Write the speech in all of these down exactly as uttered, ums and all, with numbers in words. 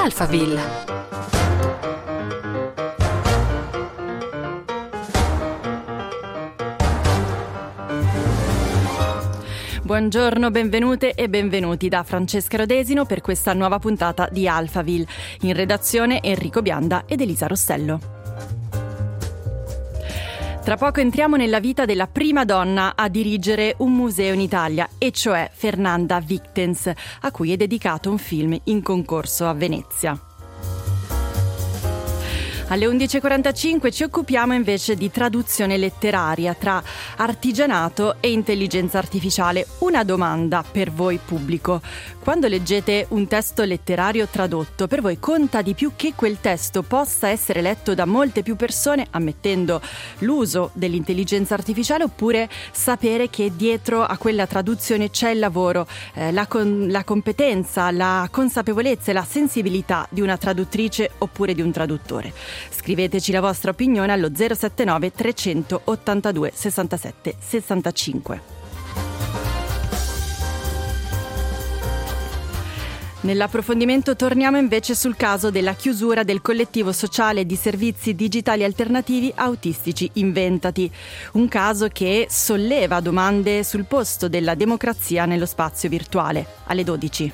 Alphaville. Buongiorno, benvenute e benvenuti da Francesca Rodesino per questa nuova puntata di Alphaville. In redazione Enrico Bianda ed Elisa Rostello. Tra poco entriamo nella vita della prima donna a dirigere un museo in Italia, e cioè Fernanda Wittens, a cui è dedicato un film in concorso a Venezia. Alle undici e quarantacinque ci occupiamo invece di traduzione letteraria tra artigianato e intelligenza artificiale. Una domanda per voi pubblico. Quando leggete un testo letterario tradotto, per voi conta di più che quel testo possa essere letto da molte più persone, ammettendo l'uso dell'intelligenza artificiale, oppure sapere che dietro a quella traduzione c'è il lavoro, eh, la, con- la competenza, la consapevolezza e la sensibilità di una traduttrice oppure di un traduttore? Scriveteci la vostra opinione allo zero sette nove tre otto due sessantasette sessantacinque. Nell'approfondimento torniamo invece sul caso della chiusura del collettivo sociale di servizi digitali alternativi autistici Inventati, un caso che solleva domande sul posto della democrazia nello spazio virtuale. Alle dodici.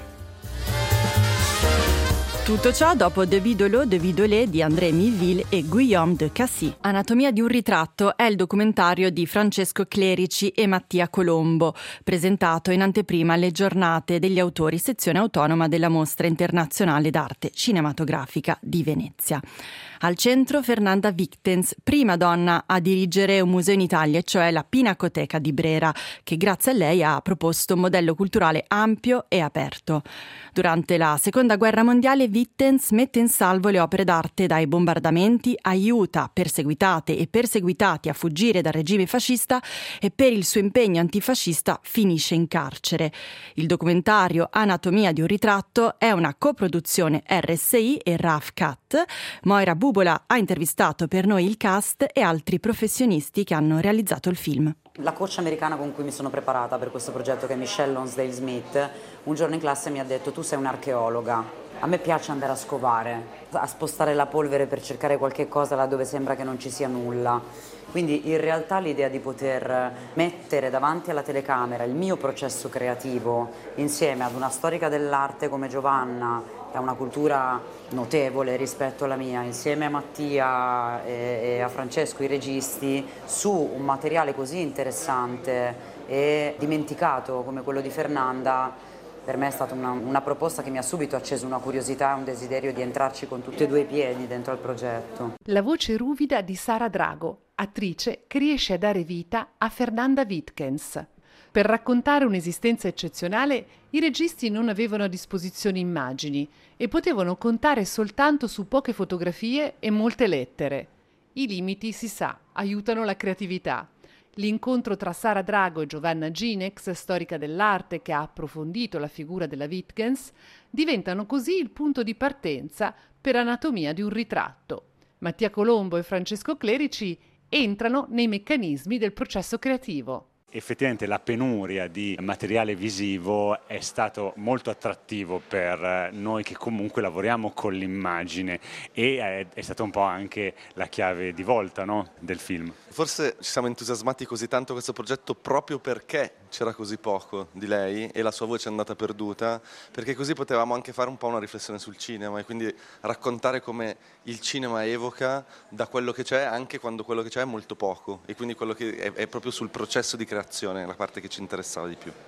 Tutto ciò dopo De Vidolo, De Vidolé di André Miville e Guillaume de Cassis. Anatomia di un ritratto è il documentario di Francesco Clerici e Mattia Colombo, presentato in anteprima alle giornate degli autori, sezione autonoma della Mostra Internazionale d'Arte Cinematografica di Venezia. Al centro Fernanda Wittens, prima donna a dirigere un museo in Italia, cioè la Pinacoteca di Brera, che grazie a lei ha proposto un modello culturale ampio e aperto. Durante la Seconda Guerra Mondiale Wittens mette in salvo le opere d'arte dai bombardamenti, aiuta perseguitate e perseguitati a fuggire dal regime fascista e per il suo impegno antifascista finisce in carcere. Il documentario Anatomia di un ritratto è una coproduzione R S I e R A F C A T. Moira Bubola ha intervistato per noi il cast e altri professionisti che hanno realizzato il film. La coach americana con cui mi sono preparata per questo progetto, che è Michelle Lonsdale Smith, un giorno in classe mi ha detto: tu sei un'archeologa. A me piace andare a scovare, a spostare la polvere per cercare qualche cosa là dove sembra che non ci sia nulla. Quindi in realtà l'idea di poter mettere davanti alla telecamera il mio processo creativo insieme ad una storica dell'arte come Giovanna, che ha una cultura notevole rispetto alla mia, insieme a Mattia e, e a Francesco, i registi, su un materiale così interessante e dimenticato come quello di Fernanda, per me è stata una, una proposta che mi ha subito acceso una curiosità e un desiderio di entrarci con tutti e due i piedi dentro al progetto. La voce ruvida di Sara Drago, attrice che riesce a dare vita a Fernanda Wittens. Per raccontare un'esistenza eccezionale, i registi non avevano a disposizione immagini e potevano contare soltanto su poche fotografie e molte lettere. I limiti, si sa, aiutano la creatività. L'incontro tra Sara Drago e Giovanna Ginex, storica dell'arte che ha approfondito la figura della Wittens, diventano così il punto di partenza per Anatomia di un ritratto. Mattia Colombo e Francesco Clerici entrano nei meccanismi del processo creativo. Effettivamente la penuria di materiale visivo è stato molto attrattivo per noi che comunque lavoriamo con l'immagine e è, è stata un po' anche la chiave di volta, no, del film. Forse ci siamo entusiasmati così tanto a questo progetto proprio perché c'era così poco di lei e la sua voce è andata perduta, perché così potevamo anche fare un po' una riflessione sul cinema e quindi raccontare come il cinema evoca da quello che c'è anche quando quello che c'è è molto poco, e quindi quello che è, è proprio sul processo di creazione la parte che ci interessava di più.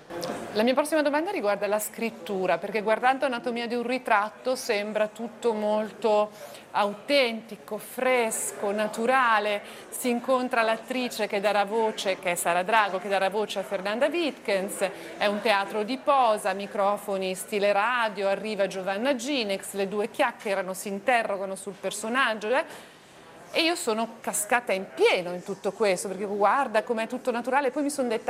La mia prossima domanda riguarda la scrittura, perché guardando Anatomia di un ritratto sembra tutto molto autentico, fresco, naturale. Si incontra l'attrice che darà voce, che è Sara Drago, che darà voce a Fernanda Wittens, è un teatro di posa, microfoni stile radio, arriva Giovanna Ginex, le due chiacchierano, si interrogano sul personaggio, eh? E io sono cascata in pieno in tutto questo, perché guarda com'è tutto naturale, poi mi sono detta: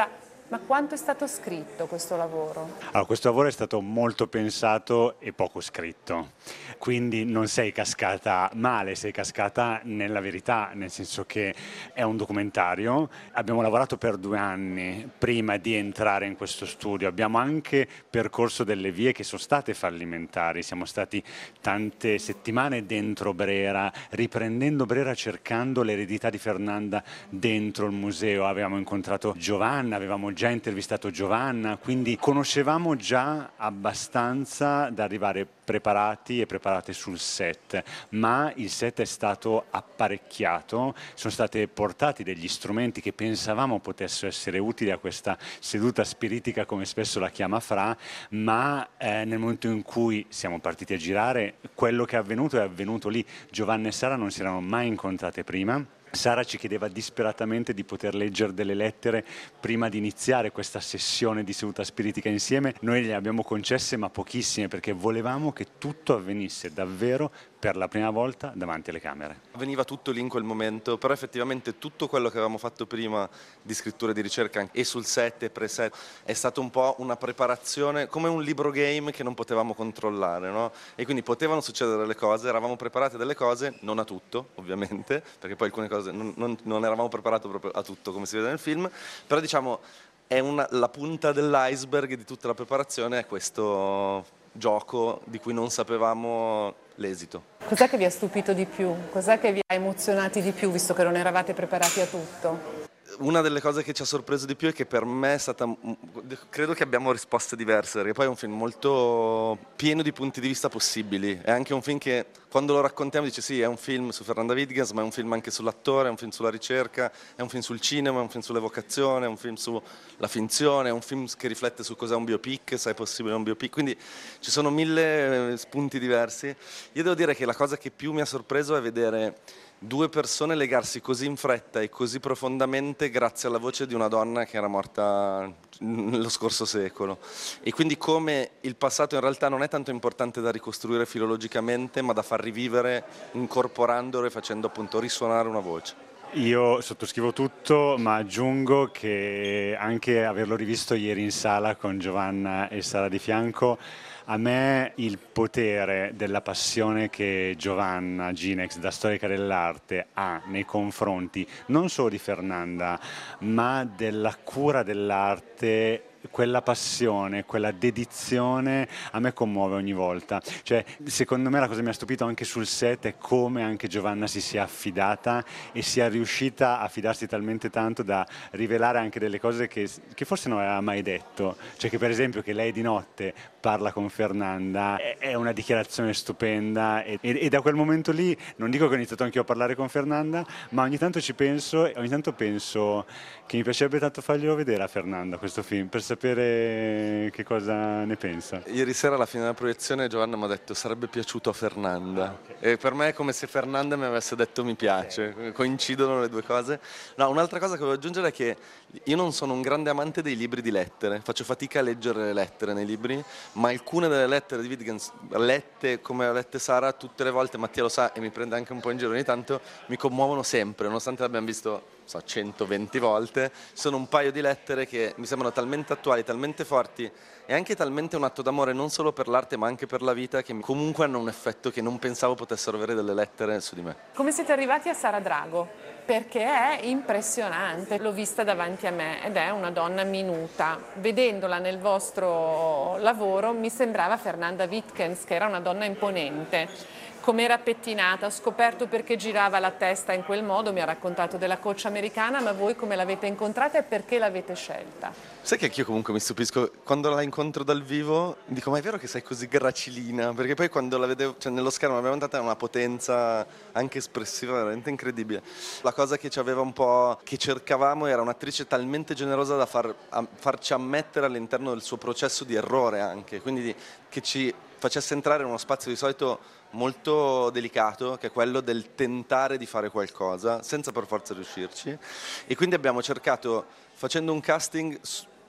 Ma quanto è stato scritto questo lavoro? Allora, questo lavoro è stato molto pensato e poco scritto, quindi non sei cascata male, sei cascata nella verità, nel senso che è un documentario. Abbiamo lavorato per due anni prima di entrare in questo studio, abbiamo anche percorso delle vie che sono state fallimentari, siamo stati tante settimane dentro Brera, riprendendo Brera, cercando l'eredità di Fernanda dentro il museo. Avevamo incontrato Giovanna, avevamo già intervistato Giovanna, quindi conoscevamo già abbastanza da arrivare preparati e preparate sul set, ma il set è stato apparecchiato, sono stati portati degli strumenti che pensavamo potessero essere utili a questa seduta spiritica, come spesso la chiama Fra, ma eh, nel momento in cui siamo partiti a girare, quello che è avvenuto è avvenuto lì. Giovanna e Sara non si erano mai incontrate prima. Sara ci chiedeva disperatamente di poter leggere delle lettere prima di iniziare questa sessione di seduta spiritica insieme. Noi le abbiamo concesse, ma pochissime, perché volevamo che tutto avvenisse davvero per la prima volta davanti alle camere. Veniva tutto lì in quel momento, però effettivamente tutto quello che avevamo fatto prima di scrittura e di ricerca e sul set e pre-set è stato un po' una preparazione, come un libro game che non potevamo controllare, no? E quindi potevano succedere delle cose, eravamo preparati a delle cose, non a tutto ovviamente, perché poi alcune cose non, non, non eravamo preparati proprio a tutto come si vede nel film, però diciamo è una, la punta dell'iceberg di tutta la preparazione è questo gioco di cui non sapevamo l'esito. Cos'è che vi ha stupito di più? Cos'è che vi ha emozionati di più, visto che non eravate preparati a tutto? Una delle cose che ci ha sorpreso di più è che per me è stata, credo che abbiamo risposte diverse, perché poi è un film molto pieno di punti di vista possibili, è anche un film che quando lo raccontiamo dice sì, è un film su Fernanda Wittgens, ma è un film anche sull'attore, è un film sulla ricerca, è un film sul cinema, è un film sull'evocazione, è un film sulla finzione, è un film che riflette su cos'è un biopic, se è possibile un biopic, quindi ci sono mille spunti diversi. Io devo dire che la cosa che più mi ha sorpreso è vedere due persone legarsi così in fretta e così profondamente grazie alla voce di una donna che era morta nello scorso secolo, e quindi come il passato in realtà non è tanto importante da ricostruire filologicamente, ma da far rivivere incorporandolo e facendo appunto risuonare una voce. Io sottoscrivo tutto, ma aggiungo che anche averlo rivisto ieri in sala con Giovanna e Sara di fianco, a me il potere della passione che Giovanna Ginex, da storica dell'arte, ha nei confronti non solo di Fernanda, ma della cura dell'arte, quella passione, quella dedizione a me commuove ogni volta. Cioè, secondo me la cosa che mi ha stupito anche sul set è come anche Giovanna si sia affidata e sia riuscita a fidarsi talmente tanto da rivelare anche delle cose che, che forse non aveva mai detto. Cioè che per esempio che lei di notte parla con Fernanda è, è una dichiarazione stupenda e, e, e da quel momento lì non dico che ho iniziato anch'io a parlare con Fernanda, ma ogni tanto ci penso e ogni tanto penso che mi piacerebbe tanto farglielo vedere a Fernanda questo film per sapere che cosa ne pensa. Ieri sera alla fine della proiezione Giovanna mi ha detto sarebbe piaciuto a Fernanda, okay. E per me è come se Fernanda mi avesse detto mi piace, okay. Coincidono le due cose. No, un'altra cosa che volevo aggiungere è che io non sono un grande amante dei libri di lettere, faccio fatica a leggere le lettere nei libri, ma alcune delle lettere di Wittgens, lette come le lette Sara, tutte le volte, Mattia lo sa e mi prende anche un po' in giro ogni tanto, mi commuovono sempre, nonostante l'abbiamo visto so, centoventi volte. Sono un paio di lettere che mi sembrano talmente attuali, talmente forti e anche talmente un atto d'amore non solo per l'arte ma anche per la vita, che comunque hanno un effetto che non pensavo potessero avere delle lettere su di me. Come siete arrivati a Sara Drago? Perché è impressionante, l'ho vista davanti a me ed è una donna minuta. Vedendola nel vostro lavoro mi sembrava Fernanda Wittgens, che era una donna imponente. Com'era pettinata, ho scoperto perché girava la testa in quel modo, mi ha raccontato della coach americana, ma voi come l'avete incontrata e perché l'avete scelta? Sai che anch'io comunque mi stupisco, quando la incontro dal vivo dico ma è vero che sei così gracilina? Perché poi quando la vedevo, cioè nello schermo abbiamo dato una potenza anche espressiva veramente incredibile. La cosa che ci aveva un po', che cercavamo era un'attrice talmente generosa da far, a, farci ammettere all'interno del suo processo di errore anche, quindi di, che ci facesse entrare in uno spazio di solito molto delicato, che è quello del tentare di fare qualcosa senza per forza riuscirci, e quindi abbiamo cercato, facendo un casting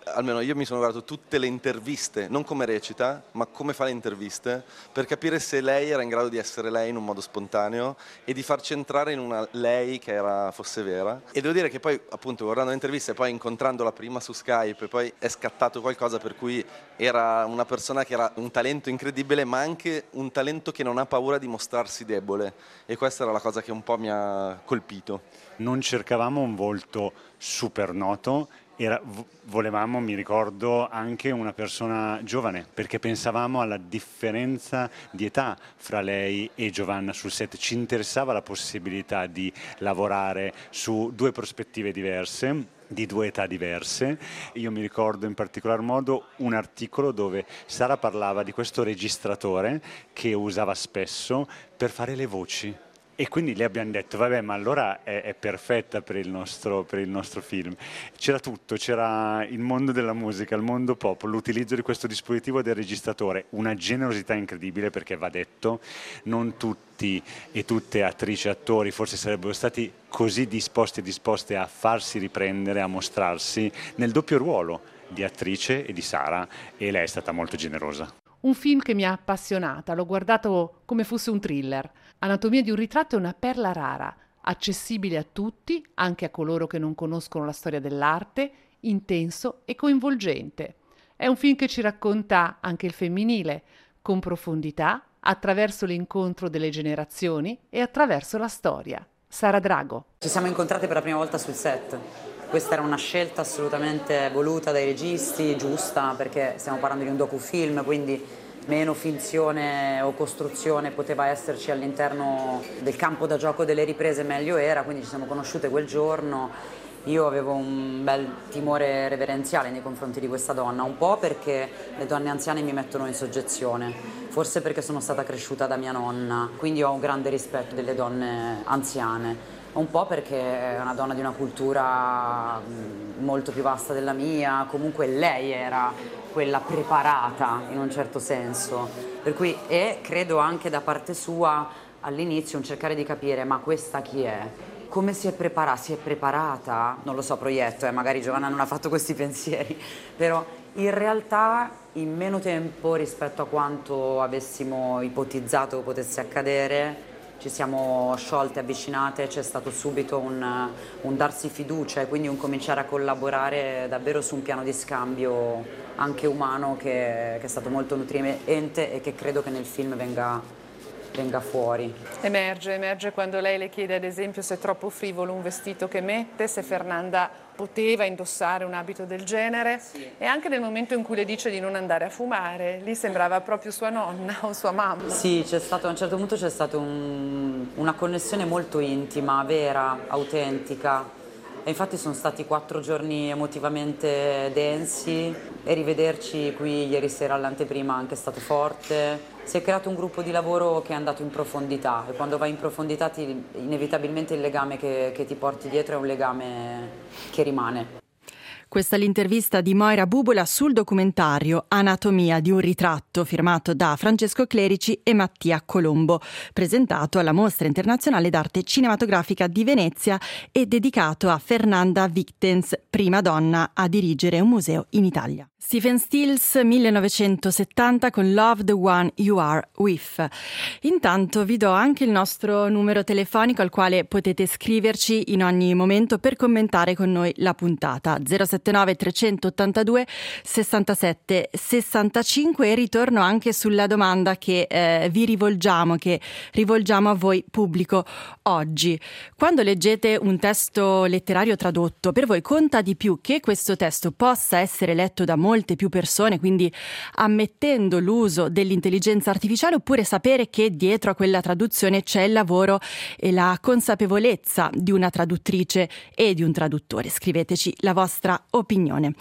almeno io mi sono guardato tutte le interviste, non come recita, ma come fa le interviste, per capire se lei era in grado di essere lei in un modo spontaneo e di farci entrare in una lei che era, fosse vera. E devo dire che poi, appunto, guardando le interviste e poi incontrandola prima su Skype, e poi è scattato qualcosa per cui era una persona che era un talento incredibile, ma anche un talento che non ha paura di mostrarsi debole. E questa era la cosa che un po' mi ha colpito. Non cercavamo un volto super noto, era, volevamo, mi ricordo, anche una persona giovane, perché pensavamo alla differenza di età fra lei e Giovanna sul set. Ci interessava la possibilità di lavorare su due prospettive diverse, di due età diverse. Io mi ricordo in particolar modo un articolo dove Sara parlava di questo registratore che usava spesso per fare le voci. E quindi le abbiamo detto, vabbè, ma allora è, è perfetta per il, nostro, per il nostro film. C'era tutto, c'era il mondo della musica, il mondo pop, l'utilizzo di questo dispositivo del registratore, una generosità incredibile, perché va detto, non tutti e tutte attrici e attori forse sarebbero stati così disposti e disposte a farsi riprendere, a mostrarsi nel doppio ruolo di attrice e di Sara, e lei è stata molto generosa. Un film che mi ha appassionata, l'ho guardato come fosse un thriller. Anatomia di un ritratto è una perla rara, accessibile a tutti, anche a coloro che non conoscono la storia dell'arte, intenso e coinvolgente. È un film che ci racconta anche il femminile, con profondità, attraverso l'incontro delle generazioni e attraverso la storia. Sara Drago. Ci siamo incontrate per la prima volta sul set. Questa era una scelta assolutamente voluta dai registi, giusta, perché stiamo parlando di un docufilm, quindi meno finzione o costruzione poteva esserci all'interno del campo da gioco delle riprese, meglio era, quindi ci siamo conosciute quel giorno. Io avevo un bel timore reverenziale nei confronti di questa donna, un po' perché le donne anziane mi mettono in soggezione, forse perché sono stata cresciuta da mia nonna, quindi ho un grande rispetto delle donne anziane. Un po' perché è una donna di una cultura molto più vasta della mia, comunque lei era quella preparata in un certo senso, per cui, e credo anche da parte sua all'inizio un cercare di capire ma questa chi è? Come si è preparata? Si è preparata? Non lo so, proietto, eh, magari Giovanna non ha fatto questi pensieri, però in realtà in meno tempo rispetto a quanto avessimo ipotizzato potesse accadere, ci siamo sciolte, avvicinate, c'è stato subito un, un darsi fiducia e quindi un cominciare a collaborare davvero su un piano di scambio anche umano che, che è stato molto nutriente e che credo che nel film venga, venga fuori. Emerge, emerge quando lei le chiede ad esempio se è troppo frivolo un vestito che mette, se Fernanda poteva indossare un abito del genere, sì. E anche nel momento in cui le dice di non andare a fumare, lì sembrava proprio sua nonna o sua mamma. Sì, c'è stato, a un certo punto c'è stata un, una connessione molto intima, vera, autentica. E infatti sono stati quattro giorni emotivamente densi e rivederci qui ieri sera all'anteprima anche è stato forte. Si è creato un gruppo di lavoro che è andato in profondità e quando vai in profondità ti, inevitabilmente il legame che, che ti porti dietro è un legame che rimane. Questa è l'intervista di Moira Bubola sul documentario Anatomia di un ritratto, firmato da Francesco Clerici e Mattia Colombo, presentato alla Mostra Internazionale d'Arte Cinematografica di Venezia e dedicato a Fernanda Wittgens, prima donna a dirigere un museo in Italia. Stephen Stills, millenovecentosettanta, con Love the One You Are With. Intanto vi do anche il nostro numero telefonico al quale potete scriverci in ogni momento per commentare con noi la puntata. zero sette nove tre otto due sessantasette sessantacinque e ritorno anche sulla domanda che eh, vi rivolgiamo, che rivolgiamo a voi pubblico oggi. Quando leggete un testo letterario tradotto, per voi conta di più che questo testo possa essere letto da molte più persone, quindi ammettendo l'uso dell'intelligenza artificiale, oppure sapere che dietro a quella traduzione c'è il lavoro e la consapevolezza di una traduttrice e di un traduttore? Scriveteci la vostra opinione.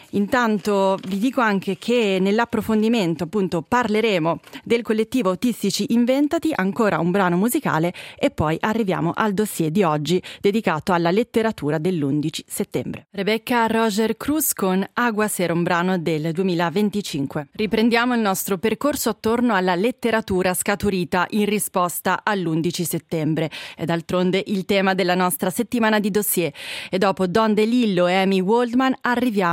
Intanto vi dico anche che nell'approfondimento appunto parleremo del collettivo Autistici Inventati, ancora un brano musicale e poi arriviamo al dossier di oggi dedicato alla letteratura dell'undici settembre. Rebecca Roger Cruz con Aguacero, un brano del duemilaventicinque. Riprendiamo il nostro percorso attorno alla letteratura scaturita in risposta all'undici settembre. È d'altronde il tema della nostra settimana di dossier e dopo Don DeLillo e Amy Waldman arriviamo ad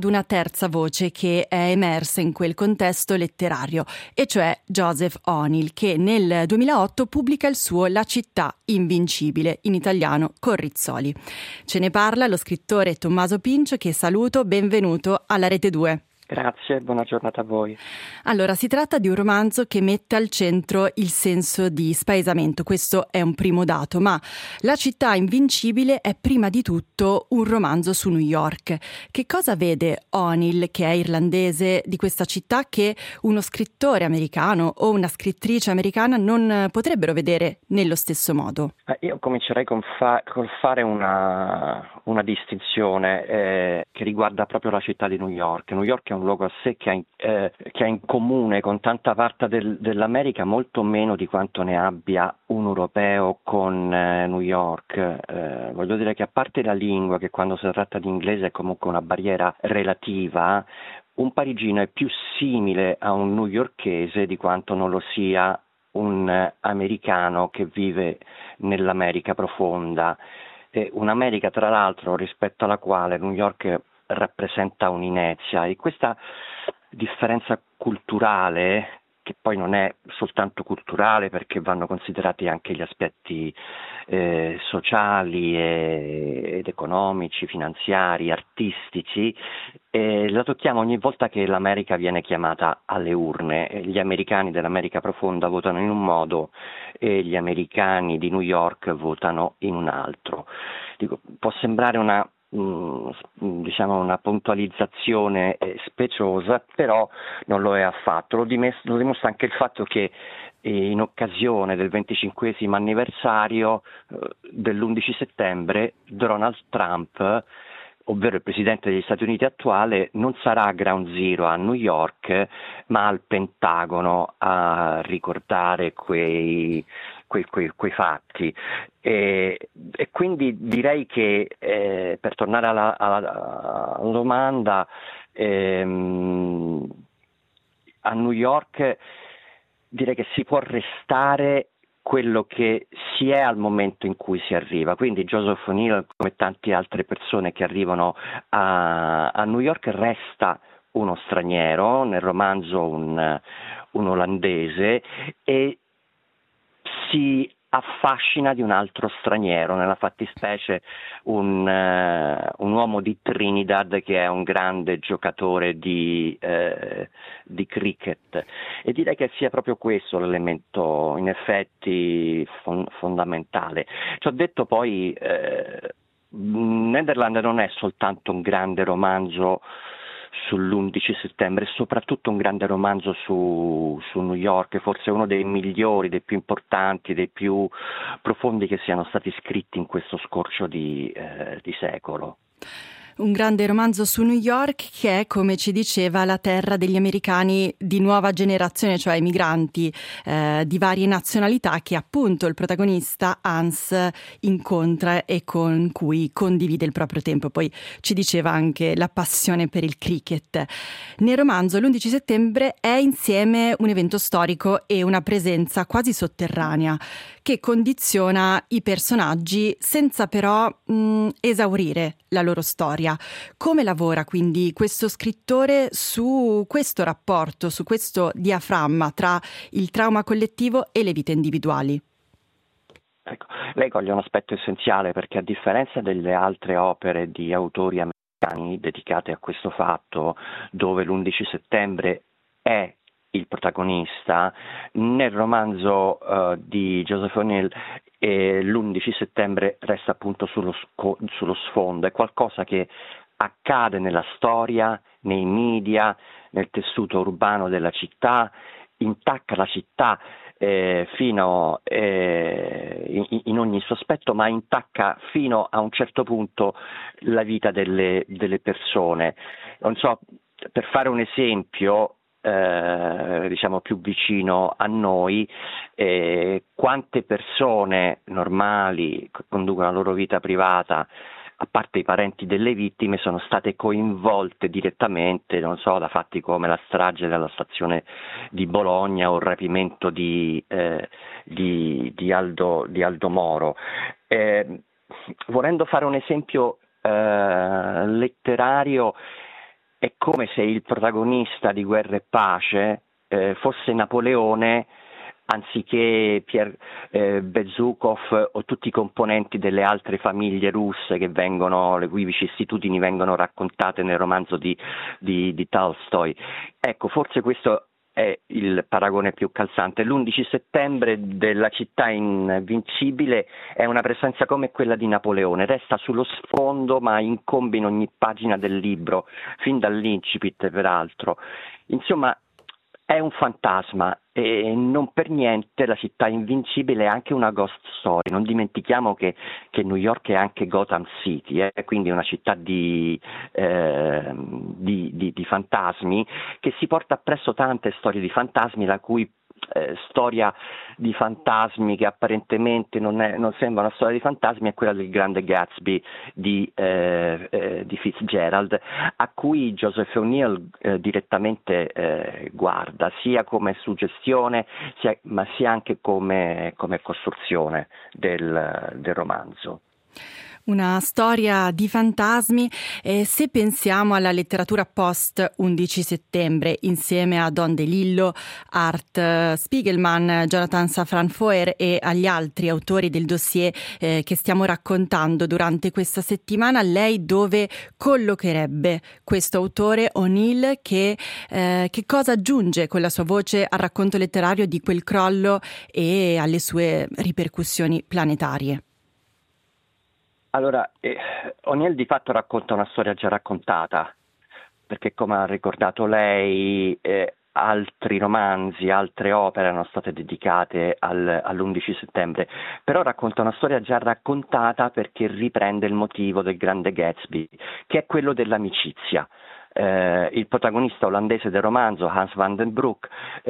ad una terza voce che è emersa in quel contesto letterario, e cioè Joseph O'Neill, che nel duemilaotto pubblica il suo La città invincibile, in italiano con Rizzoli. Ce ne parla lo scrittore Tommaso Pincio, che saluto, benvenuto alla Rete due. Grazie, buona giornata a voi. Allora, si tratta di un romanzo che mette al centro il senso di spaesamento, questo è un primo dato, ma La città invincibile è prima di tutto un romanzo su New York. Che cosa vede O'Neill, che è irlandese, di questa città che uno scrittore americano o una scrittrice americana non potrebbero vedere nello stesso modo? Eh, io comincerei con fa- col fare una, una distinzione eh, che riguarda proprio la città di New York. New York è un luogo a sé che ha in, eh, che ha in comune con tanta parte del, dell'America molto meno di quanto ne abbia un europeo con eh, New York. Eh, voglio dire che, a parte la lingua, che quando si tratta di inglese è comunque una barriera relativa, un parigino è più simile a un newyorkese di quanto non lo sia un eh, americano che vive nell'America profonda. Eh, un'America, tra l'altro, rispetto alla quale New York rappresenta un'inezia, e questa differenza culturale, che poi non è soltanto culturale perché vanno considerati anche gli aspetti eh, sociali e, ed economici, finanziari, artistici, eh, la tocchiamo ogni volta che l'America viene chiamata alle urne. Gli americani dell'America profonda votano in un modo e gli americani di New York votano in un altro. Dico, può sembrare una diciamo una puntualizzazione speciosa, però non lo è affatto. Lo, dimes- lo dimostra anche il fatto che eh, in occasione del venticinquesimo anniversario eh, dell'undici settembre, Donald Trump, ovvero il presidente degli Stati Uniti attuale, non sarà a Ground Zero a New York, ma al Pentagono a ricordare quei Quei, quei, quei fatti e, e quindi direi che eh, per tornare alla, alla, alla domanda, ehm, a New York direi che si può restare quello che si è al momento in cui si arriva, quindi Joseph O'Neill, come tante altre persone che arrivano a, a New York, resta uno straniero, nel romanzo un, un olandese, e si affascina di un altro straniero, nella fattispecie un, uh, un uomo di Trinidad che è un grande giocatore di, uh, di cricket, e direi che sia proprio questo l'elemento in effetti fon- fondamentale. Ci ho detto poi, uh, Netherland non è soltanto un grande romanzo sull'undici settembre, soprattutto un grande romanzo su, su New York, forse uno dei migliori, dei più importanti, dei più profondi che siano stati scritti in questo scorcio di, eh, di secolo. Un grande romanzo su New York che è, come ci diceva, la terra degli americani di nuova generazione, cioè i migranti eh, di varie nazionalità che appunto il protagonista Hans incontra e con cui condivide il proprio tempo. Poi ci diceva anche la passione per il cricket. Nel romanzo l'undici settembre è insieme un evento storico e una presenza quasi sotterranea che condiziona i personaggi senza però mh, esaurire la loro storia. Come lavora quindi questo scrittore su questo rapporto, su questo diaframma tra il trauma collettivo e le vite individuali? Ecco, lei coglie un aspetto essenziale, perché a differenza delle altre opere di autori americani dedicate a questo fatto, dove l'undici settembre è il protagonista, nel romanzo uh, di Joseph O'Neill eh, l'undici settembre resta appunto sullo, sco- sullo sfondo, è qualcosa che accade nella storia, nei media, nel tessuto urbano della città, intacca la città eh, fino eh, in, in ogni suo aspetto, ma intacca fino a un certo punto la vita delle, delle persone. Non so, per fare un esempio, Eh, diciamo più vicino a noi, eh, quante persone normali che conducono la loro vita privata, a parte i parenti delle vittime, sono state coinvolte direttamente, non so, da fatti come la strage della stazione di Bologna o il rapimento di, eh, di, di, Aldo, di Aldo Moro. Eh, volendo fare un esempio eh, letterario, è come se il protagonista di Guerra e Pace eh, fosse Napoleone anziché Pier eh, Bezukov o tutti i componenti delle altre famiglie russe che vengono, le cui vicissitudini vengono raccontate nel romanzo di, di, di Tolstoi. Ecco, forse questo è il paragone più calzante. L'undici settembre della città invincibile è una presenza come quella di Napoleone, resta sullo sfondo ma incombe in ogni pagina del libro, fin dall'incipit peraltro. Insomma, è un fantasma e non per niente la città invincibile è anche una ghost story. Non dimentichiamo che, che New York è anche Gotham City, eh? Quindi una città di, eh, di, di, di fantasmi che si porta appresso tante storie di fantasmi, la cui eh, storia di fantasmi che apparentemente non, è, non sembra una storia di fantasmi è quella del grande Gatsby di, eh, eh, di Fitzgerald, a cui Joseph O'Neill eh, direttamente eh, guarda sia come suggestione sia, ma sia anche come, come costruzione del, del romanzo. Una storia di fantasmi. Eh, se pensiamo alla letteratura post undici settembre, insieme a Don DeLillo, Art Spiegelman, Jonathan Safran Foer e agli altri autori del dossier eh, che stiamo raccontando durante questa settimana, lei dove collocherebbe questo autore O'Neill che, eh, che cosa aggiunge con la sua voce al racconto letterario di quel crollo e alle sue ripercussioni planetarie? Allora, eh, O'Neill di fatto racconta una storia già raccontata, perché come ha ricordato lei, eh, altri romanzi, altre opere erano state dedicate al, all'undici settembre, però racconta una storia già raccontata perché riprende il motivo del grande Gatsby, che è quello dell'amicizia. Eh, il protagonista olandese del romanzo, Hans van den Broek,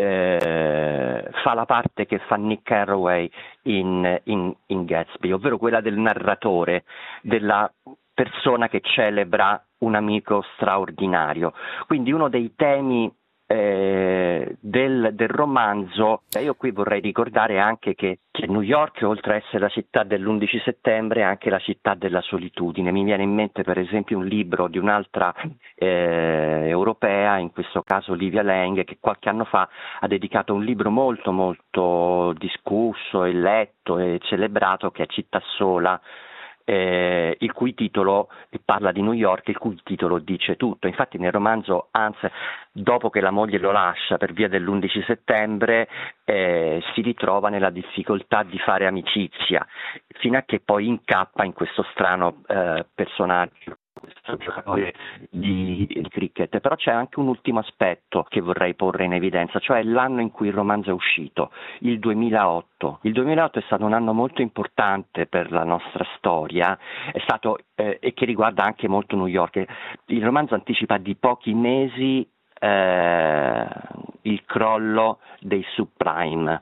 eh, fa la parte che fa Nick Carraway in, in, in Gatsby, ovvero quella del narratore, della persona che celebra un amico straordinario. Quindi uno dei temi eh, del, del romanzo, io qui vorrei ricordare anche che, che New York, oltre a essere la città dell'undici settembre, è anche la città della solitudine. Mi viene in mente per esempio un libro di un'altra eh, europea, in questo caso Livia Lang, che qualche anno fa ha dedicato un libro molto molto discusso e letto e celebrato, che è Città sola, Eh, il cui titolo parla di New York, il cui titolo dice tutto. Infatti nel romanzo Hans, dopo che la moglie lo lascia per via dell'undici settembre, eh, si ritrova nella difficoltà di fare amicizia, fino a che poi incappa in questo strano eh, personaggio, questo giocatore di, di cricket. Però c'è anche un ultimo aspetto che vorrei porre in evidenza, cioè l'anno in cui il romanzo è uscito, il duemilaotto. Il duemilaotto è stato un anno molto importante per la nostra storia, è stato eh, e che riguarda anche molto New York. Il romanzo anticipa di pochi mesi eh, il crollo dei subprime.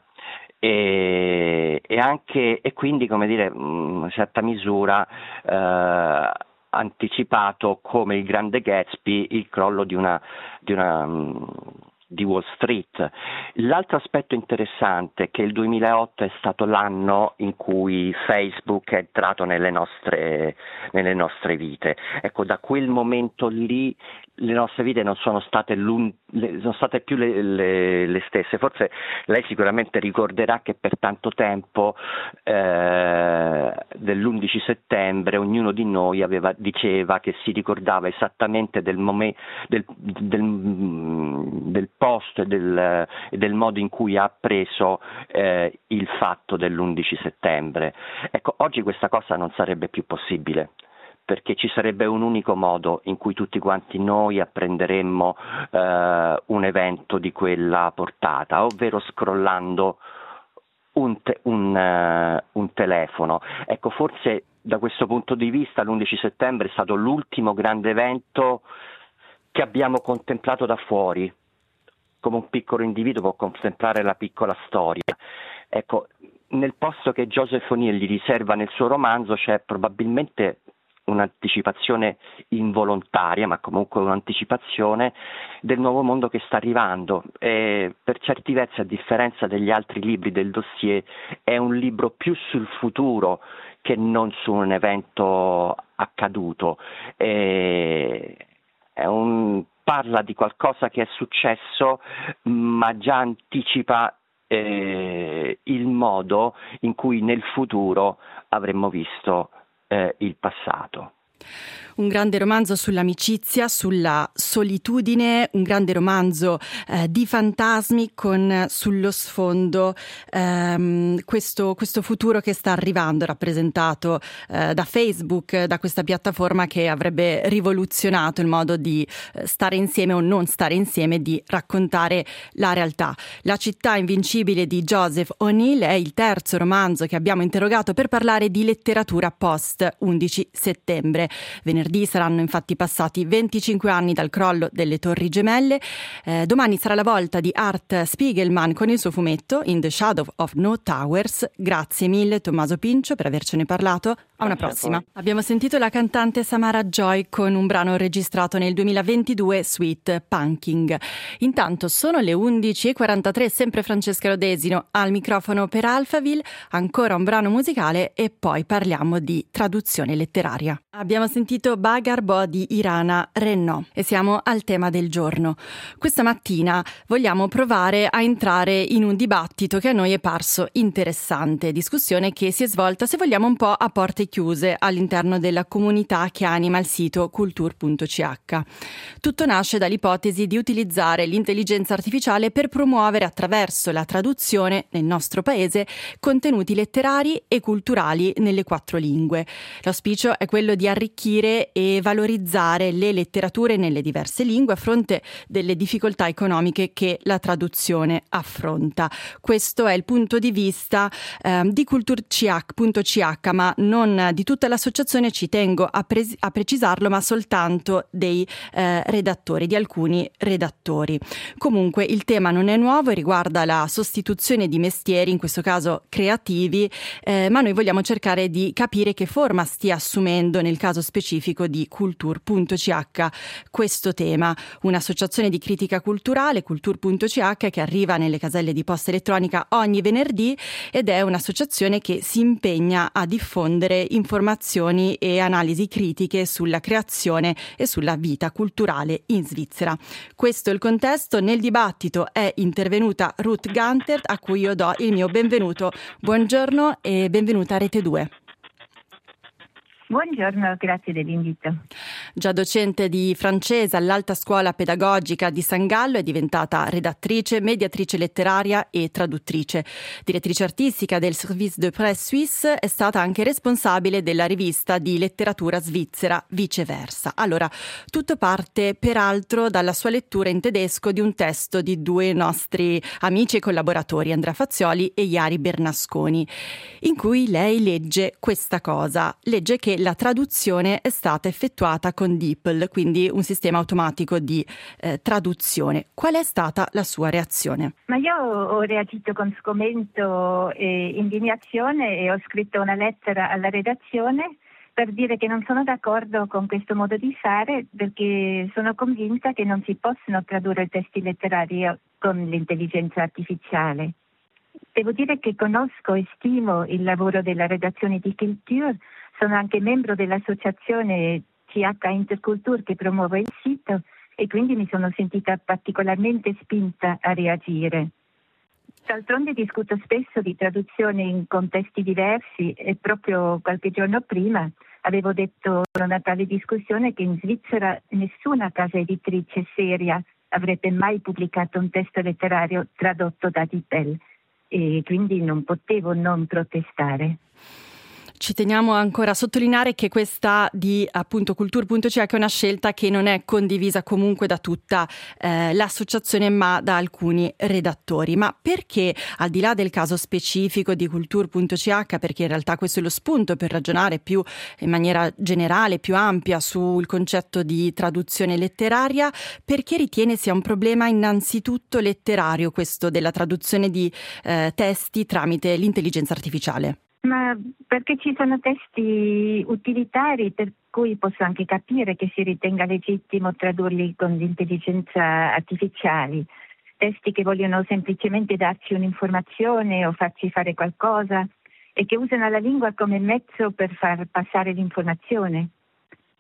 E, e anche e quindi, come dire, in una certa misura eh, anticipato come il grande Gatsby il crollo di una di una di Wall Street. L'altro aspetto interessante è che il duemilaotto è stato l'anno in cui Facebook è entrato nelle nostre, nelle nostre vite. Ecco, da quel momento lì le nostre vite non sono state, le, sono state più le, le, le stesse. Forse lei sicuramente ricorderà che per tanto tempo eh, dell'undici settembre ognuno di noi aveva, diceva che si ricordava esattamente del momento del, del, del posto e del, del modo in cui ha preso eh, il fatto dell'undici settembre. Ecco, oggi questa cosa non sarebbe più possibile, perché ci sarebbe un unico modo in cui tutti quanti noi apprenderemmo eh, un evento di quella portata, ovvero scrollando un, te- un, uh, un telefono. Ecco, forse da questo punto di vista l'undici settembre è stato l'ultimo grande evento che abbiamo contemplato da fuori, come un piccolo individuo può contemplare la piccola storia. Ecco, nel posto che Joseph O'Neill gli riserva nel suo romanzo c'è probabilmente un'anticipazione involontaria, ma comunque un'anticipazione del nuovo mondo che sta arrivando. E per certi versi, a differenza degli altri libri del dossier, è un libro più sul futuro che non su un evento accaduto. E è un parla di qualcosa che è successo, ma già anticipa eh, il modo in cui nel futuro avremmo visto eh, il passato. Un grande romanzo sull'amicizia, sulla solitudine, un grande romanzo eh, di fantasmi con eh, sullo sfondo ehm, questo, questo futuro che sta arrivando, rappresentato eh, da Facebook, da questa piattaforma che avrebbe rivoluzionato il modo di eh, stare insieme o non stare insieme, di raccontare la realtà. La città invincibile di Joseph O'Neill è il terzo romanzo che abbiamo interrogato per parlare di letteratura post undici settembre. Venerdì saranno infatti passati venticinque anni dal crollo delle Torri Gemelle. Eh, domani sarà la volta di Art Spiegelman con il suo fumetto In the Shadow of No Towers. Grazie mille Tommaso Pincio per avercene parlato. A una prossima. Abbiamo sentito la cantante Samara Joy con un brano registrato nel duemilaventidue, Sweet Punking. Intanto sono le undici e quarantatré, sempre Francesca Rodesino al microfono per Alphaville, ancora un brano musicale e poi parliamo di traduzione letteraria. Abbiamo sentito Bagar Bo di Irana Renaud e siamo al tema del giorno. Questa mattina vogliamo provare a entrare in un dibattito che a noi è parso interessante, discussione che si è svolta, se vogliamo, un po' a porte chiuse all'interno della comunità che anima il sito culture punto c h. Tutto nasce dall'ipotesi di utilizzare l'intelligenza artificiale per promuovere attraverso la traduzione nel nostro paese contenuti letterari e culturali nelle quattro lingue. L'auspicio è quello di arricchire e valorizzare le letterature nelle diverse lingue a fronte delle difficoltà economiche che la traduzione affronta. Questo è il punto di vista eh, di culture punto c h, ma non di tutta l'associazione, ci tengo a, pre- a precisarlo, ma soltanto dei eh, redattori, di alcuni redattori. Comunque il tema non è nuovo e riguarda la sostituzione di mestieri, in questo caso creativi, eh, ma noi vogliamo cercare di capire che forma stia assumendo nel caso specifico di culture punto c h questo tema. Un'associazione di critica culturale, culture punto c h, che arriva nelle caselle di posta elettronica ogni venerdì ed è un'associazione che si impegna a diffondere informazioni e analisi critiche sulla creazione e sulla vita culturale in Svizzera. Questo è il contesto. Nel dibattito è intervenuta Ruth Gantert, a cui io do il mio benvenuto. Buongiorno e benvenuta a Rete due. Buongiorno, grazie dell'invito. Già docente di francese all'Alta Scuola Pedagogica di San Gallo, è diventata redattrice, mediatrice letteraria e traduttrice. Direttrice artistica del Service de Presse Suisse, è stata anche responsabile della rivista di letteratura svizzera Viceversa. Allora, tutto parte peraltro dalla sua lettura in tedesco di un testo di due nostri amici e collaboratori, Andrea Fazioli e Iari Bernasconi, in cui lei legge questa cosa, legge che la traduzione è stata effettuata con DeepL, quindi un sistema automatico di eh, traduzione. Qual è stata la sua reazione? Ma io ho reagito con sgomento e indignazione e ho scritto una lettera alla redazione per dire che non sono d'accordo con questo modo di fare, perché sono convinta che non si possono tradurre testi letterari con l'intelligenza artificiale. Devo dire che conosco e stimo il lavoro della redazione di Culture. Sono anche membro dell'associazione C H Interculture che promuove il sito e quindi mi sono sentita particolarmente spinta a reagire. D'altronde discuto spesso di traduzione in contesti diversi e proprio qualche giorno prima avevo detto in una tale discussione che in Svizzera nessuna casa editrice seria avrebbe mai pubblicato un testo letterario tradotto da DeepL e quindi non potevo non protestare. Ci teniamo ancora a sottolineare che questa di appunto culture punto c h è una scelta che non è condivisa comunque da tutta eh, l'associazione, ma da alcuni redattori. Ma perché, al di là del caso specifico di culture punto c h, perché in realtà questo è lo spunto per ragionare più in maniera generale, più ampia sul concetto di traduzione letteraria, perché ritiene sia un problema innanzitutto letterario questo della traduzione di eh, testi tramite l'intelligenza artificiale? Ma perché ci sono testi utilitari per cui posso anche capire che si ritenga legittimo tradurli con l'intelligenza artificiale. Testi che vogliono semplicemente darci un'informazione o farci fare qualcosa e che usano la lingua come mezzo per far passare l'informazione.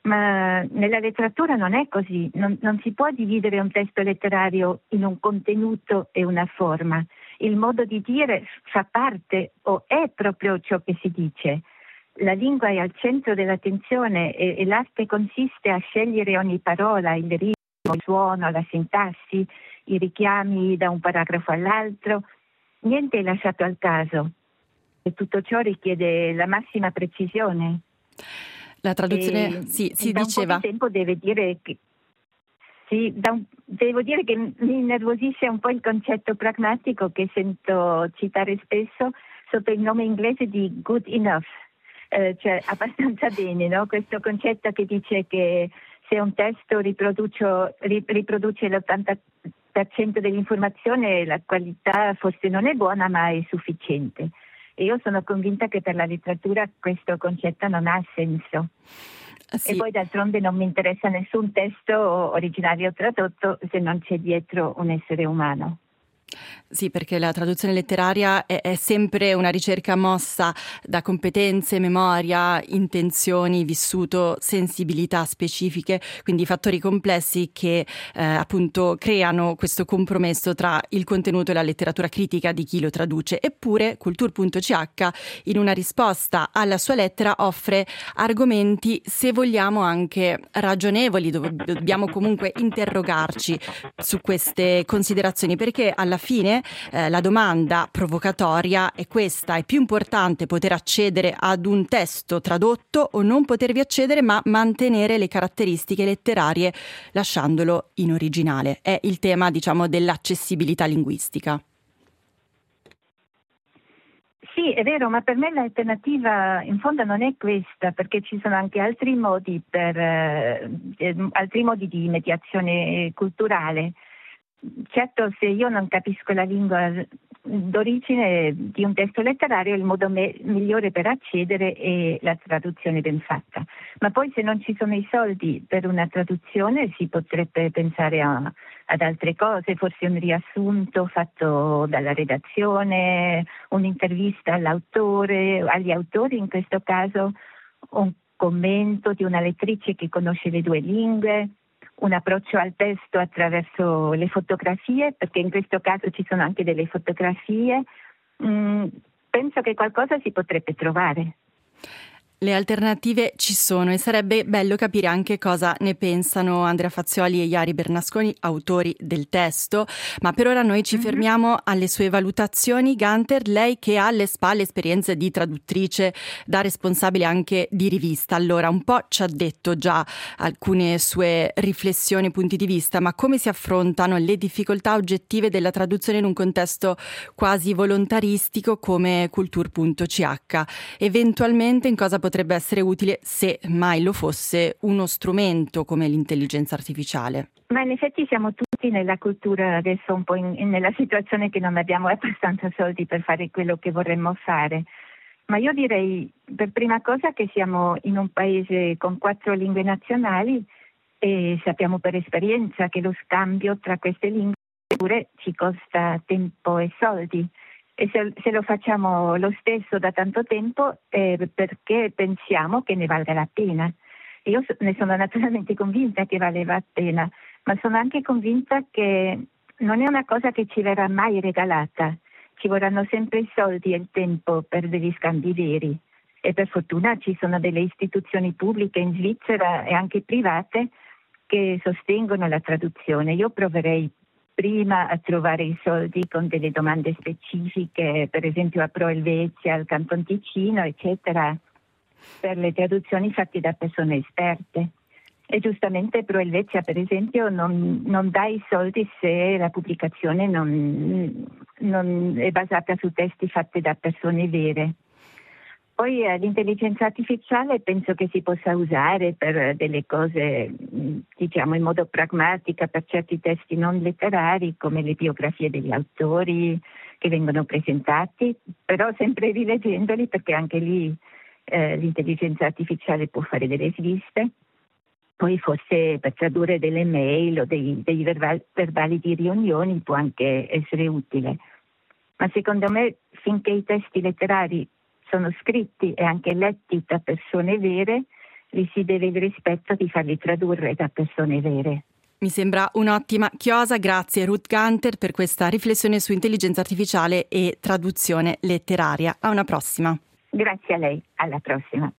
Ma nella letteratura non è così, non, non si può dividere un testo letterario in un contenuto e una forma. Il modo di dire fa parte o è proprio ciò che si dice. La lingua è al centro dell'attenzione e, e l'arte consiste a scegliere ogni parola, il ritmo, il suono, la sintassi, i richiami da un paragrafo all'altro. Niente è lasciato al caso e tutto ciò richiede la massima precisione. La traduzione, e, sì, si da diceva. Un po' di tempo deve dire che sì, da un, devo dire che mi innervosisce un po' il concetto pragmatico che sento citare spesso sotto il nome inglese di good enough, eh, cioè abbastanza bene, no? Questo concetto che dice che se un testo riproduce, riproduce l'ottanta per cento dell'informazione, la qualità forse non è buona ma è sufficiente. E io sono convinta che per la letteratura questo concetto non ha senso. Sì. E poi d'altronde non mi interessa nessun testo originario tradotto se non c'è dietro un essere umano. Sì, perché la traduzione letteraria è, è sempre una ricerca mossa da competenze, memoria, intenzioni, vissuto, sensibilità specifiche, quindi fattori complessi che eh, appunto creano questo compromesso tra il contenuto e la letteratura critica di chi lo traduce. Eppure Kultur punto c h in una risposta alla sua lettera offre argomenti, se vogliamo, anche ragionevoli, dove dobbiamo comunque interrogarci su queste considerazioni, perché alla fine eh, la domanda provocatoria è questa: è più importante poter accedere ad un testo tradotto o non potervi accedere ma mantenere le caratteristiche letterarie lasciandolo in originale? È il tema, diciamo, dell'accessibilità linguistica. Sì, è vero, ma per me l'alternativa in fondo non è questa, perché ci sono anche altri modi per eh, altri modi di mediazione culturale. Certo, se io non capisco la lingua d'origine di un testo letterario, il modo me- migliore per accedere è la traduzione ben fatta. Ma poi se non ci sono i soldi per una traduzione si potrebbe pensare a, ad altre cose, forse un riassunto fatto dalla redazione, un'intervista all'autore, agli autori in questo caso, un commento di una lettrice che conosce le due lingue, un approccio al testo attraverso le fotografie, perché in questo caso ci sono anche delle fotografie. Mm, penso che qualcosa si potrebbe trovare. Le alternative ci sono e sarebbe bello capire anche cosa ne pensano Andrea Fazzioli e Jari Bernasconi, autori del testo, ma per ora noi ci mm-hmm. fermiamo alle sue valutazioni. Gunter, lei che ha alle spalle esperienze di traduttrice da responsabile anche di rivista, allora un po' ci ha detto già alcune sue riflessioni, punti di vista, ma come si affrontano le difficoltà oggettive della traduzione in un contesto quasi volontaristico come Kultur punto c h? Eventualmente in cosa potrebbe essere utile, se mai lo fosse, uno strumento come l'intelligenza artificiale? Ma in effetti siamo tutti nella cultura adesso un po' in, in, nella situazione che non abbiamo abbastanza soldi per fare quello che vorremmo fare. Ma io direi per prima cosa che siamo in un paese con quattro lingue nazionali e sappiamo per esperienza che lo scambio tra queste lingue pure ci costa tempo e soldi. E se, se lo facciamo lo stesso da tanto tempo è perché pensiamo che ne valga la pena. Io ne sono naturalmente convinta che valeva la pena, ma sono anche convinta che non è una cosa che ci verrà mai regalata. Ci vorranno sempre i soldi e il tempo per degli scambi veri. E per fortuna ci sono delle istituzioni pubbliche in Svizzera e anche private che sostengono la traduzione. Io proverei prima a trovare i soldi con delle domande specifiche, per esempio a Pro Helvetia, al Canton Ticino, eccetera, per le traduzioni fatte da persone esperte. E giustamente Pro Helvetia, per esempio, non, non dà i soldi se la pubblicazione non, non è basata su testi fatti da persone vere. Poi eh, l'intelligenza artificiale penso che si possa usare per delle cose, diciamo, in modo pragmatica, per certi testi non letterari, come le biografie degli autori che vengono presentati, però sempre rileggendoli, perché anche lì eh, l'intelligenza artificiale può fare delle sviste. Poi forse per tradurre delle mail o dei, dei verbali, verbali di riunioni può anche essere utile. Ma secondo me, finché i testi letterari sono scritti e anche letti da persone vere, gli si deve il rispetto di farli tradurre da persone vere. Mi sembra un'ottima chiosa, grazie Ruth Gunter per questa riflessione su intelligenza artificiale e traduzione letteraria. A una prossima. Grazie a lei, alla prossima.